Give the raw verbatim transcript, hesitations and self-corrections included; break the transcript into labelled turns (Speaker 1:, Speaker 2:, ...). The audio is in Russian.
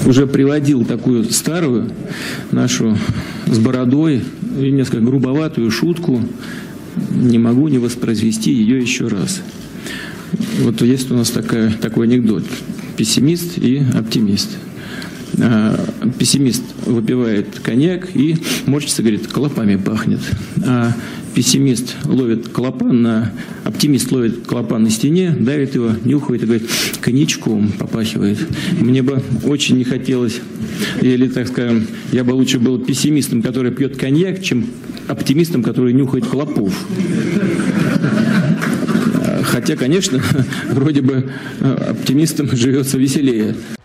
Speaker 1: уже приводил такую старую нашу с бородой и несколько грубоватую шутку. Не могу не воспроизвести ее еще раз. Вот есть у нас такая, такой анекдот. Пессимист и оптимист. А, пессимист выпивает коньяк и морщится, говорит, клопами пахнет. А пессимист ловит клопа на... Оптимист ловит клопа на стене, давит его, нюхает и говорит, коньячком попахивает. Мне бы очень не хотелось, или, так скажем, я бы лучше был пессимистом, который пьет коньяк, чем оптимистом, который нюхает клопов. Хотя, конечно, вроде бы оптимистам живется веселее.